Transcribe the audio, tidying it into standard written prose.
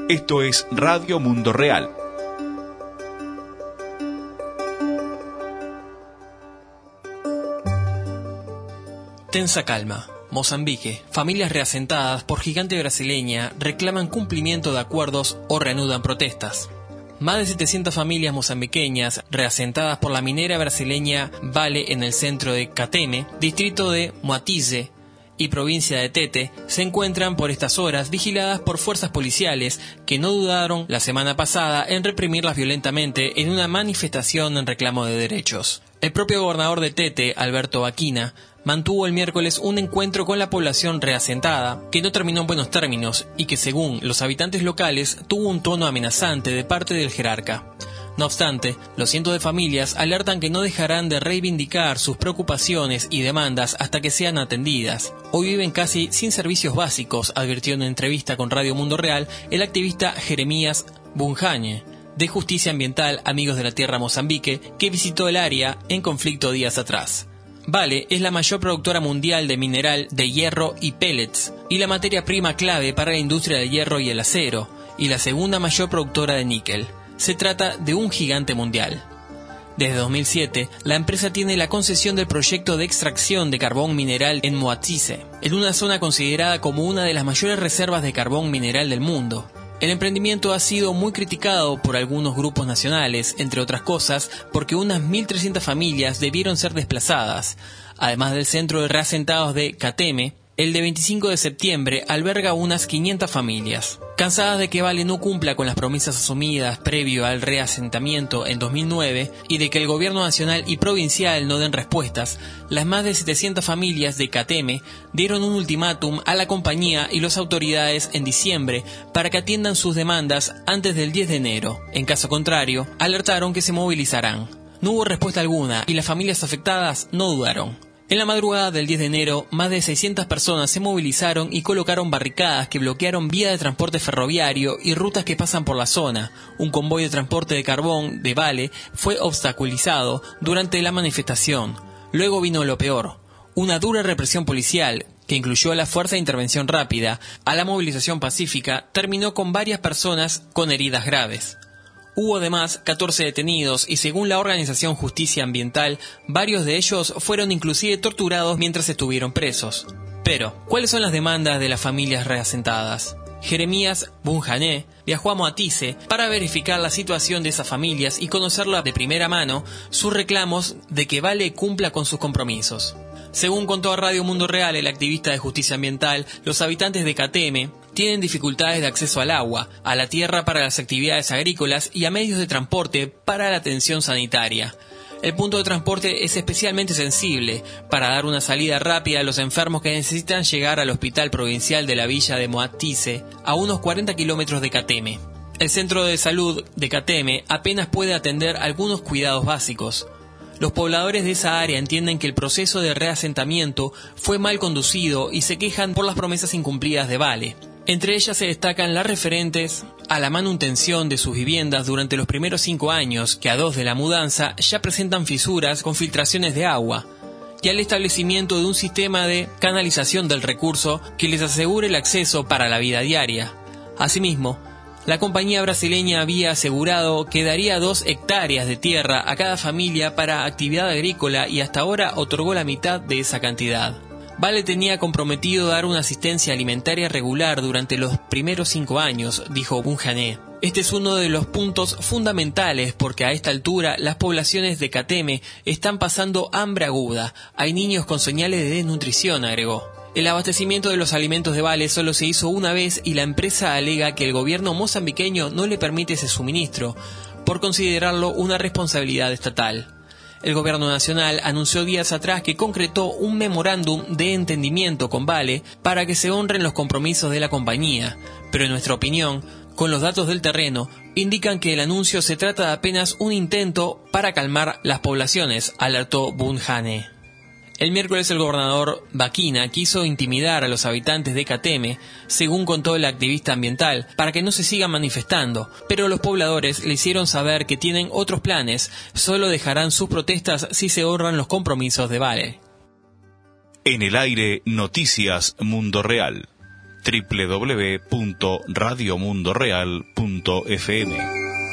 Esto es Radio Mundo Real. Tensa calma. Mozambique. Familias reasentadas por gigante brasileña reclaman cumplimiento de acuerdos o reanudan protestas. Más de 700 familias mozambiqueñas reasentadas por la minera brasileña Vale en el centro de Kateme, distrito de Moatize y provincia de Tete, se encuentran por estas horas vigiladas por fuerzas policiales que no dudaron la semana pasada en reprimirlas violentamente en una manifestación en reclamo de derechos. El propio gobernador de Tete, Alberto Baquina, mantuvo el miércoles un encuentro con la población reasentada, que no terminó en buenos términos y que, según los habitantes locales, tuvo un tono amenazante de parte del jerarca. No obstante, los cientos de familias alertan que no dejarán de reivindicar sus preocupaciones y demandas hasta que sean atendidas. Hoy viven casi sin servicios básicos, advirtió en una entrevista con Radio Mundo Real el activista Jeremías Bunjane, de Justicia Ambiental Amigos de la Tierra Mozambique, que visitó el área en conflicto días atrás. Vale es la mayor productora mundial de mineral de hierro y pellets, y la materia prima clave para la industria del hierro y el acero, y la segunda mayor productora de níquel. Se trata de un gigante mundial. Desde 2007, la empresa tiene la concesión del proyecto de extracción de carbón mineral en Moatize, en una zona considerada como una de las mayores reservas de carbón mineral del mundo. El emprendimiento ha sido muy criticado por algunos grupos nacionales, entre otras cosas, porque unas 1.300 familias debieron ser desplazadas. Además del centro de reasentados de Kateme, el de 25 de septiembre alberga unas 500 familias. Cansadas de que Vale no cumpla con las promesas asumidas previo al reasentamiento en 2009 y de que el gobierno nacional y provincial no den respuestas, las más de 700 familias de Kateme dieron un ultimátum a la compañía y las autoridades en diciembre para que atiendan sus demandas antes del 10 de enero. En caso contrario, alertaron que se movilizarán. No hubo respuesta alguna y las familias afectadas no dudaron. En la madrugada del 10 de enero, más de 600 personas se movilizaron y colocaron barricadas que bloquearon vías de transporte ferroviario y rutas que pasan por la zona. Un convoy de transporte de carbón de Vale fue obstaculizado durante la manifestación. Luego vino lo peor, una dura represión policial, que incluyó a la Fuerza de Intervención Rápida, a la movilización pacífica, terminó con varias personas con heridas graves. Hubo además 14 detenidos y, según la organización Justicia Ambiental, varios de ellos fueron inclusive torturados mientras estuvieron presos. Pero, ¿cuáles son las demandas de las familias reasentadas? Jeremías Bunjane viajó a Moatize para verificar la situación de esas familias y conocerla de primera mano sus reclamos de que Vale cumpla con sus compromisos. Según contó a Radio Mundo Real el activista de Justicia Ambiental, los habitantes de Kateme tienen dificultades de acceso al agua, a la tierra para las actividades agrícolas y a medios de transporte para la atención sanitaria. El punto de transporte es especialmente sensible para dar una salida rápida a los enfermos que necesitan llegar al Hospital Provincial de la Villa de Moatize, a unos 40 kilómetros de Kateme. El Centro de Salud de Kateme apenas puede atender algunos cuidados básicos. Los pobladores de esa área entienden que el proceso de reasentamiento fue mal conducido y se quejan por las promesas incumplidas de Vale. Entre ellas se destacan las referentes a la manutención de sus viviendas durante los primeros 5 años, que a 2 de la mudanza ya presentan fisuras con filtraciones de agua, y al establecimiento de un sistema de canalización del recurso que les asegure el acceso para la vida diaria. Asimismo, la compañía brasileña había asegurado que daría 2 hectáreas de tierra a cada familia para actividad agrícola y hasta ahora otorgó la mitad de esa cantidad. Vale tenía comprometido dar una asistencia alimentaria regular durante los primeros 5 años, dijo Bunjane. Este es uno de los puntos fundamentales porque a esta altura las poblaciones de Kateme están pasando hambre aguda. Hay niños con señales de desnutrición, agregó. El abastecimiento de los alimentos de Vale solo se hizo una vez y la empresa alega que el gobierno mozambiqueño no le permite ese suministro, por considerarlo una responsabilidad estatal. El gobierno nacional anunció días atrás que concretó un memorándum de entendimiento con Vale para que se honren los compromisos de la compañía, pero en nuestra opinión, con los datos del terreno, indican que el anuncio se trata de apenas un intento para calmar las poblaciones, alertó Bunjane. El miércoles el gobernador Baquina quiso intimidar a los habitantes de Kateme, según contó el activista ambiental, para que no se sigan manifestando, pero los pobladores le hicieron saber que tienen otros planes, solo dejarán sus protestas si se honran los compromisos de Vale. En el aire, Noticias Mundo Real. www.radiomundoreal.fm.